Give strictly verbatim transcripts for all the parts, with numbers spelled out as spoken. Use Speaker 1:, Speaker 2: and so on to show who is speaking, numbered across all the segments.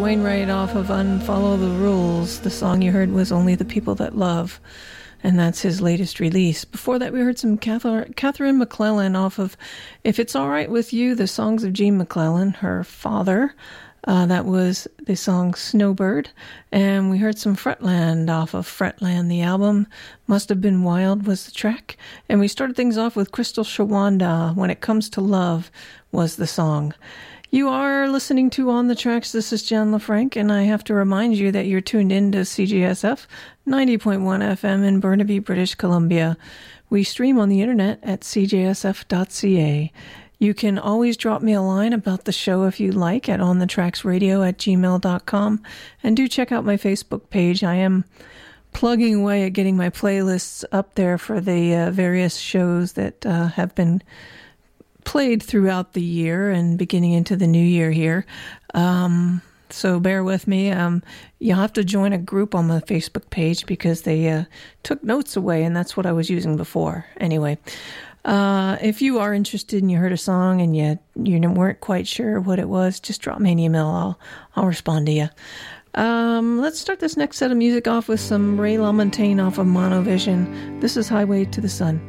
Speaker 1: Wainwright off of Unfollow the Rules. The song you heard was Only the People That Love, and that's his latest release. Before that, we heard some Catherine McClellan off of If It's All Right With You, the songs of Gene McClellan, her father. Uh, that was the song Snowbird. And we heard some Fretland off of Fretland, the album. Must Have Been Wild was the track. And we started things off with Crystal Shawanda, When It Comes to Love was the song. You are listening to On the Tracks. This is Jan LaFranc, and I have to remind you that you're tuned in to C J S F ninety point one F M in Burnaby, British Columbia. We stream on the internet at c j s f dot c a. You can always drop me a line about the show if you'd like at onthetracksradio at gmail dot com. And do check out my Facebook page. I am plugging away at getting my playlists up there for the uh, various shows that uh, have been played throughout the year and beginning into the new year here. Um, so bear with me. Um, you'll have to join a group on my Facebook page because they uh, took notes away, and that's what I was using before. Anyway, uh, if you are interested and you heard a song and you, you weren't quite sure what it was, just drop me an email. I'll, I'll respond to you. Um, let's start this next set of music off with some Ray LaMontagne off of Monovision. This is Highway to the Sun.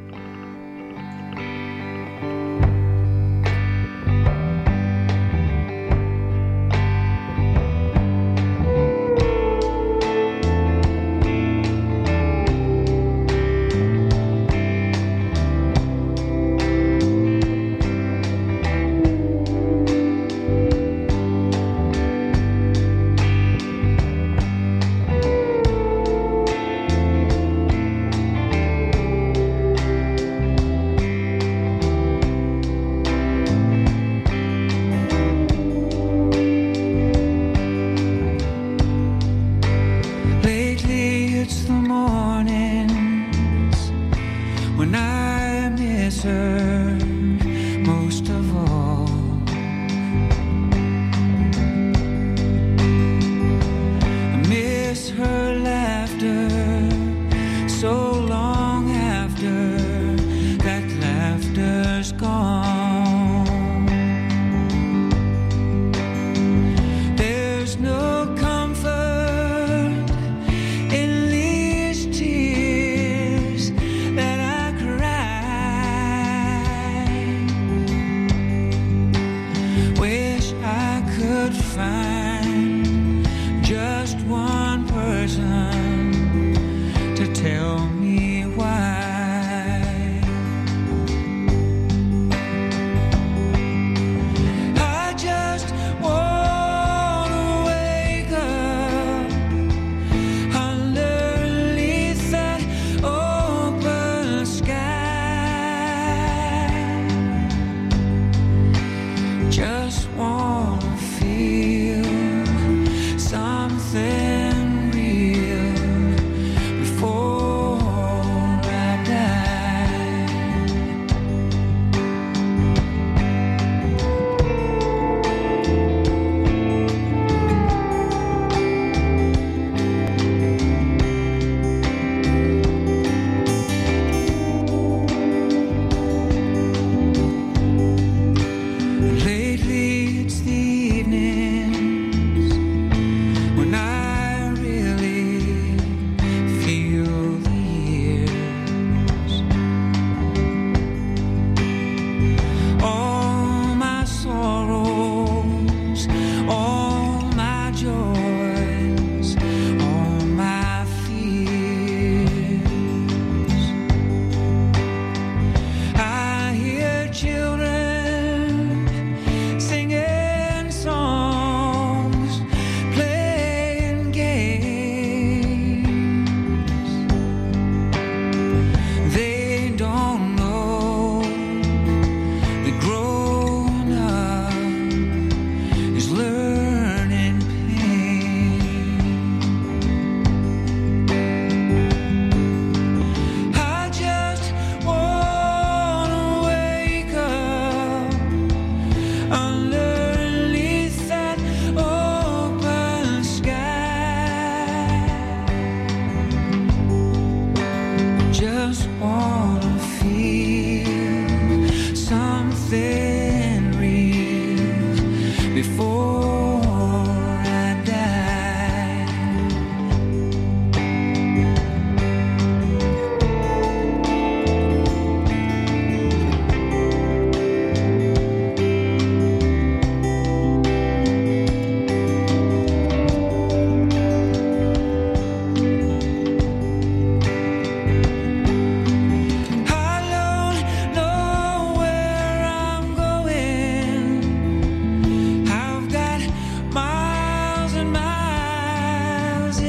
Speaker 2: That I cry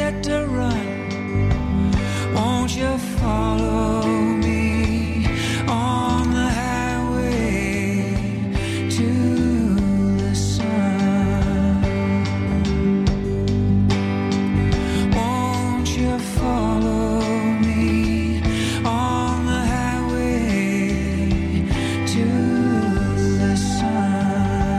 Speaker 2: scared to run, won't you follow me on the highway to the sun? Won't you follow me on the highway to the sun?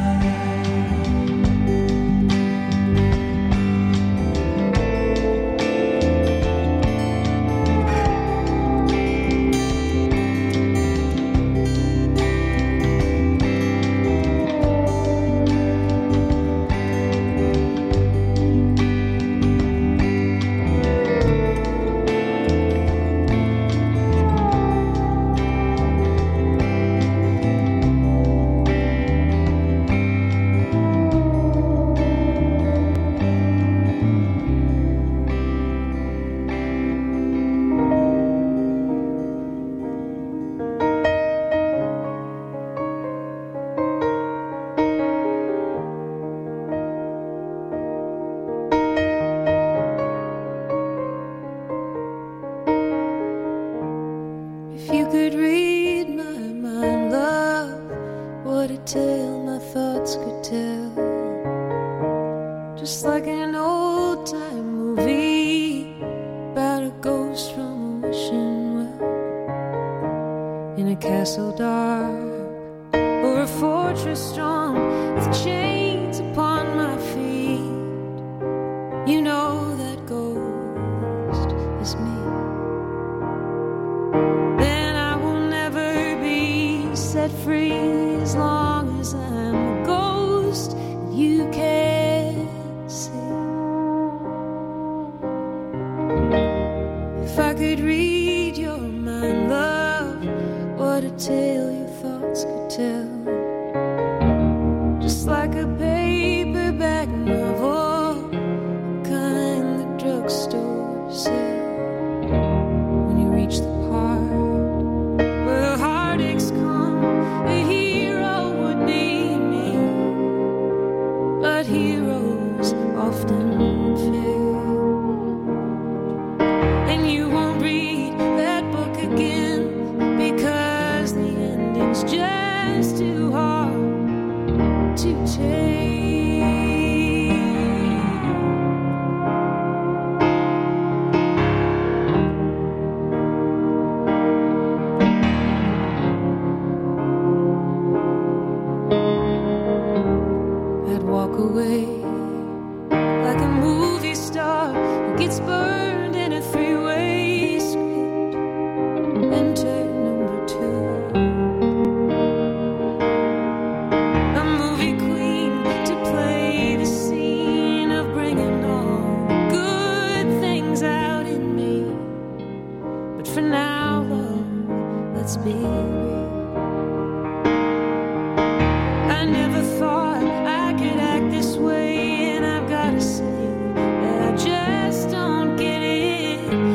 Speaker 2: If you could read my mind, love, what a tale my thoughts could tell. Just like an old-time movie about a ghost from a wishing well, in a castle dark or a fortress strong with chains upon my feet. You know that ghost is me. Set free as long as I'm a ghost you can't see. If I could read your mind, love, what a tale your thoughts could tell. Just like a paperback novel, the kind the drugstore sells. When you reach the part where the heartaches come, a hero would be me, but heroes often fail. And you won't read that book again because the ending's just too hard to take. Walk away like a movie star who gets burned in a three-way script. Enter number two, a movie queen to play the scene of bringing all the good things out in me. But for now, love, let's be real. I never thought I could act this way, and I've gotta say that I just don't get it.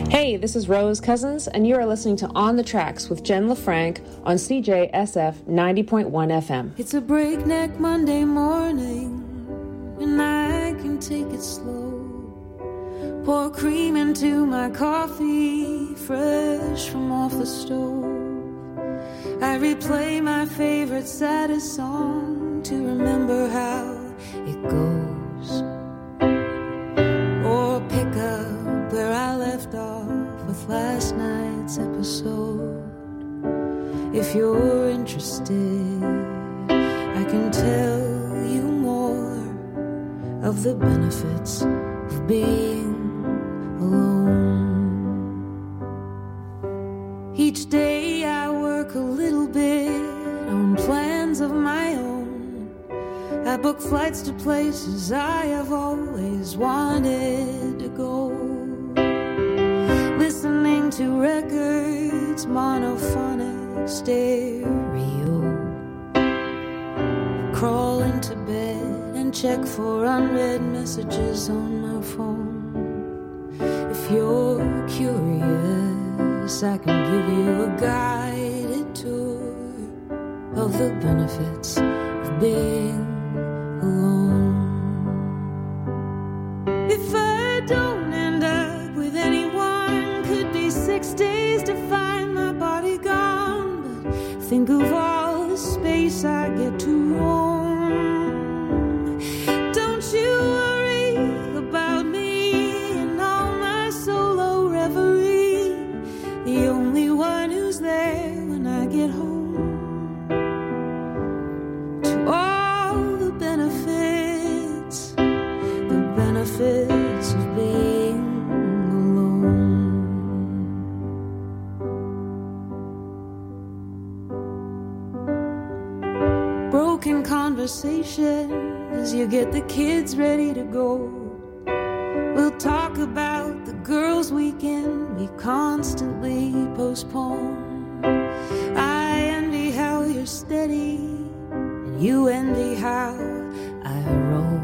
Speaker 3: Hey, this is Rose Cousins, and you are listening to On the Tracks with Jen LaFranc on C J S F ninety point one F M.
Speaker 2: It's a breakneck Monday morning, and I can take it slow. Pour cream into my coffee, fresh from off the stove. I replay my favorite saddest song to remember how it goes. Or pick up where I left off with last night's episode. If you're interested, I can tell you more of the benefits of being alone. Each day I work a little bit on plans of my own. I book flights to places I have always wanted to go. Listening to records, monophonic stereo. Crawl into bed and check for unread messages on my phone. If you're curious, I can give you a guided tour of the benefits of being alone. If I don't end up with anyone, could be six days to find my body gone. But think of all the space I get to roam. Don't you worry about me and all my solo reverie. The only one who's there when I get home. To all the benefits, the benefits of being alone. Broken conversation as you get the kids ready to go. We'll talk about the girls' weekend we constantly postpone. I envy how you're steady, and you envy how I roll.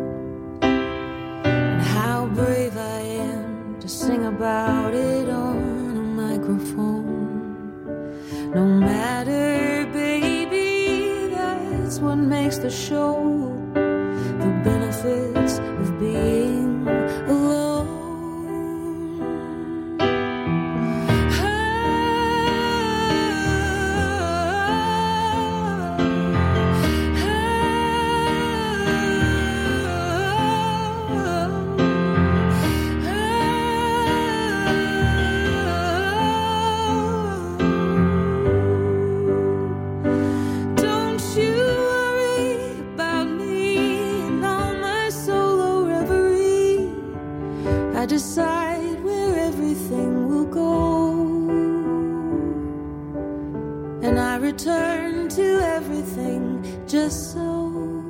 Speaker 2: And how brave I am to sing about it on a microphone. No matter, baby, that's what makes the show. The benefits of being alone. I decide where everything will go, and I return to everything just so.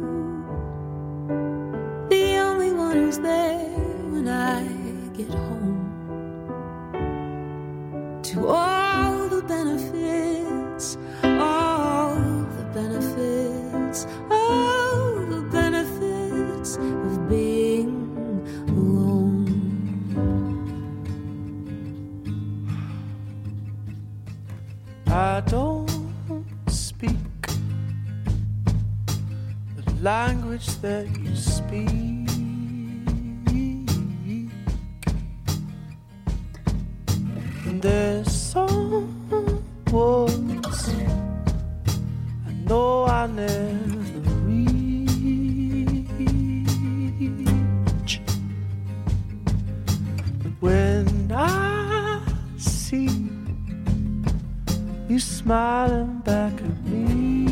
Speaker 2: The only one who's there when I get home. To all the benefits, all the benefits, all the benefits of being alone.
Speaker 4: I don't speak the language that you speak. And there's some words I know I never reach. But when I see you smiling back at me,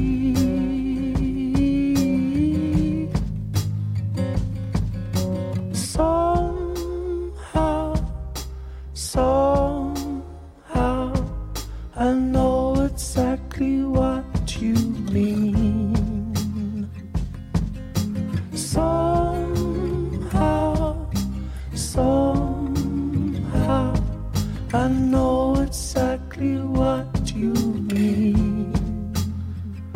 Speaker 4: somehow, somehow, I know exactly what you mean. Somehow, somehow, I know exactly what you mean.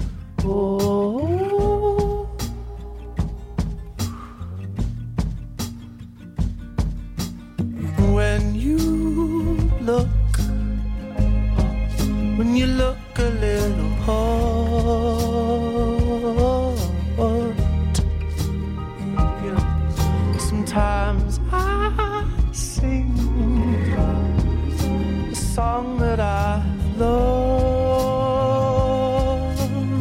Speaker 4: look, when you look a little hard, you know, sometimes I sing a song that I loved.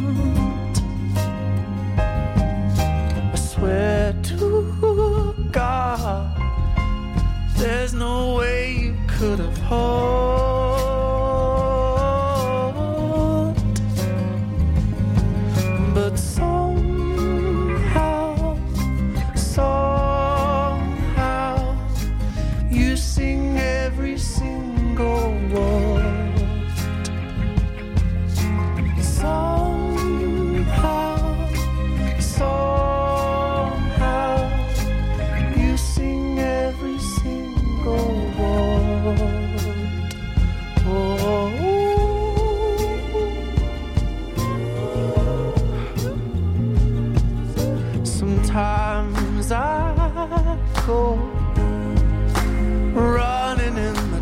Speaker 4: I swear to God, there's no way you could have hoped, but somehow, somehow, you sing every single word. Somehow, somehow, you sing every single word. Oh, sometimes I go running in the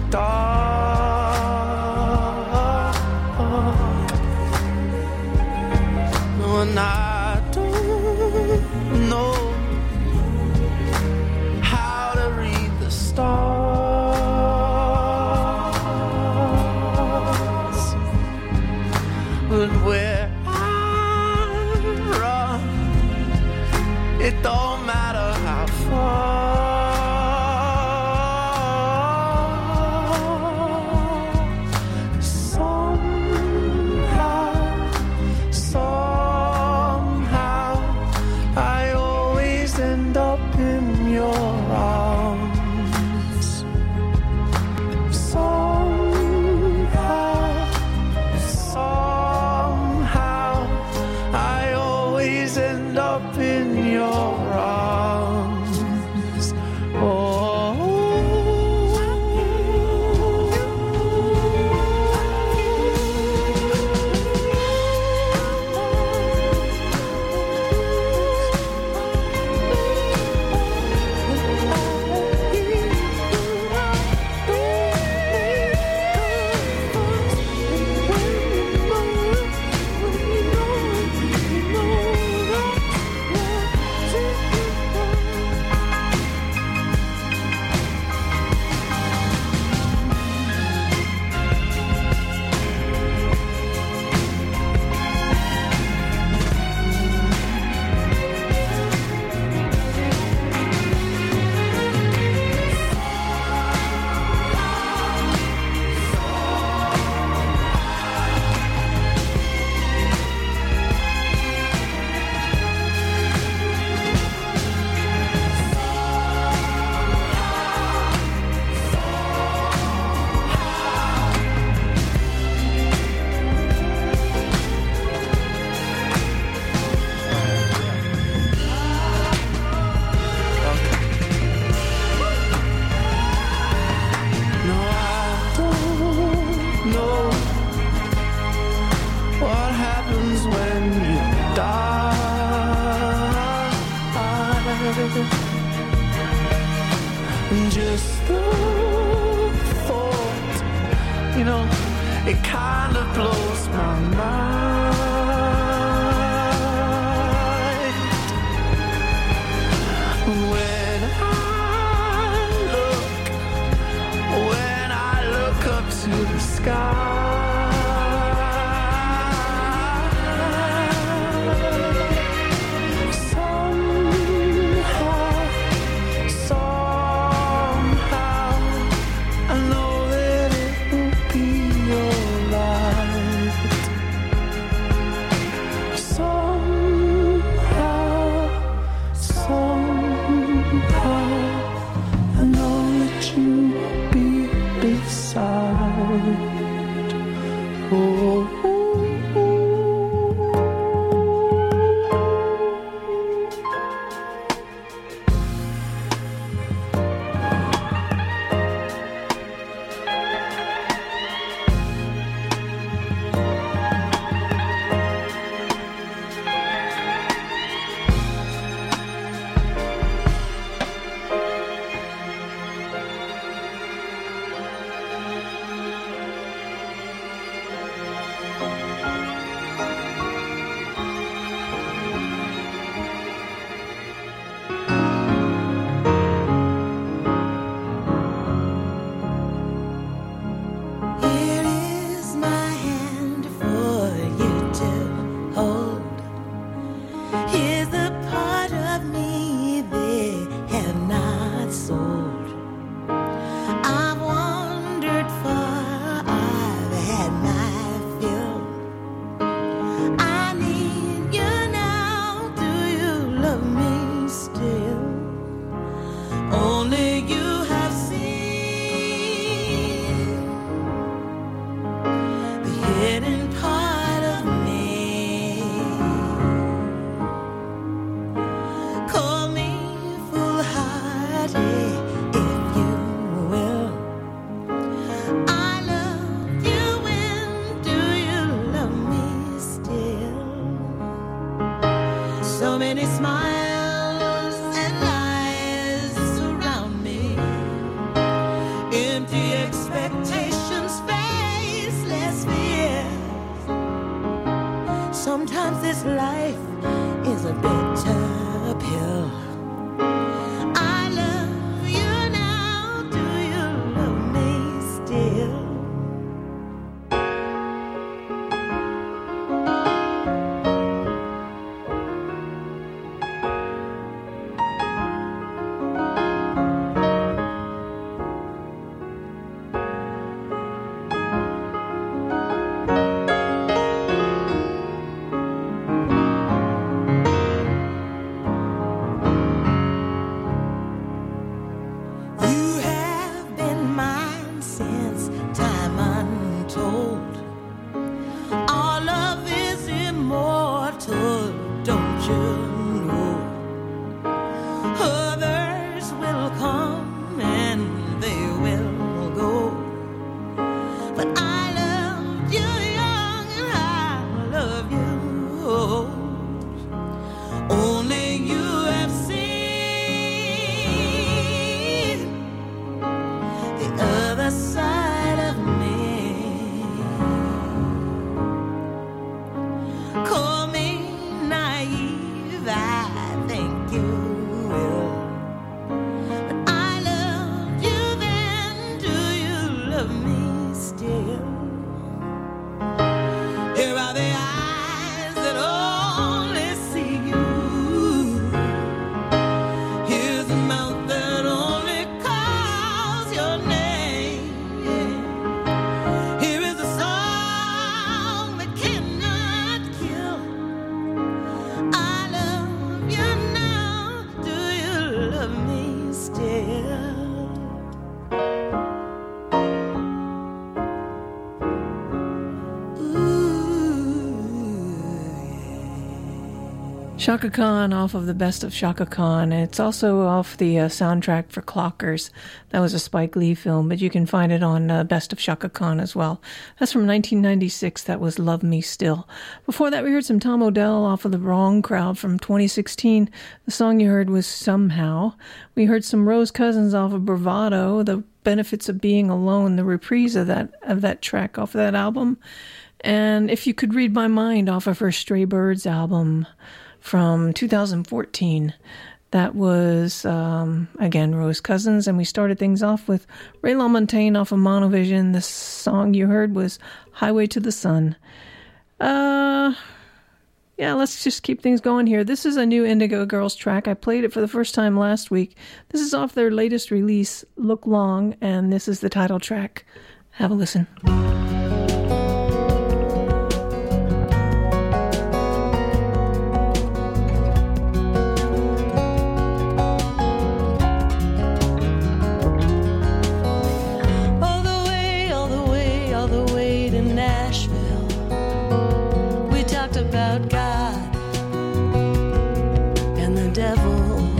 Speaker 4: dark, when I don't know how to read the stars, but where I run, it don't matter how far. Somehow, somehow, I always end up in your arms. Somehow, somehow, I always end up in your arms. Oh, no, I don't know what happens when you die. And just the thought, you know, it kind of blows my mind. When I look, when I look up to the sky, somehow, somehow, I know that it will be alright. Somehow, somehow, I know that you will be beside
Speaker 5: getting part of me. Call me foolhardy if you will. I love you and do you love me still? So many smiles and lies surround me, empty expectations, faceless fears. Sometimes this life is a bitter pill. I love you now, do you love me still? You have been mine since time untold. Our love is immortal, don't you know? Others will come and they will go, but I love you young and I love you old. Only you have seen the other side of me. Call me naive, I think you will, but I love you then, do you love me still? Here are the eyes that only see you. Here's the mouth that only calls your name. Here is a song that cannot kill. I love you now, do you love me still?
Speaker 1: Chaka Khan off of the Best of Chaka Khan. It's also off the uh, soundtrack for Clockers. That was a Spike Lee film, but you can find it on uh, Best of Chaka Khan as well. That's from nineteen ninety-six. That was Love Me Still. Before that, we heard some Tom Odell off of The Wrong Crowd from twenty sixteen. The song you heard was Somehow. We heard some Rose Cousins off of Bravado, The Benefits of Being Alone, the reprise of that, of that track off of that album. And If You Could Read My Mind off of her Stray Birds album from two thousand fourteen. That was, um, again, Rose Cousins. And we started things off with Ray LaMontagne off of Monovision. The song you heard was Highway to the Sun. Uh, yeah, let's just keep things going here. This is a new Indigo Girls track. I played it for the first time last week. This is off their latest release, Look Long, and this is the title track. Have a listen.
Speaker 5: All the way, all the way, all the way to Nashville. We talked about God and the devil.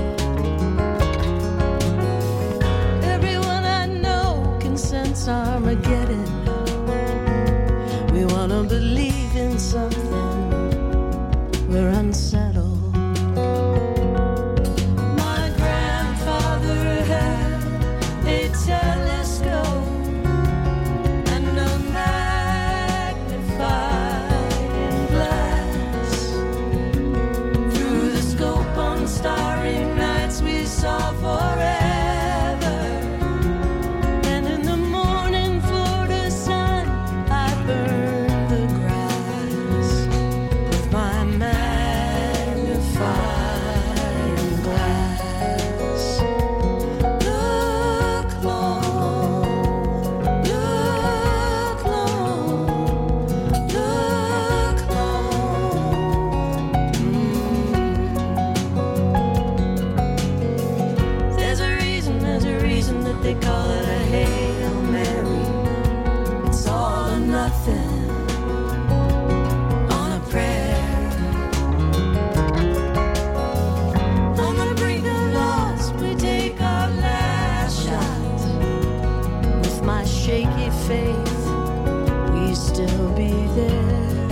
Speaker 5: Everyone I know can sense Armageddon. We want to believe in something. We're unsettled. My grandfather had a telescope and a magnifying glass. Through the scope on starry nights we saw forever. And in the morning Florida
Speaker 2: shaky faith we still be there.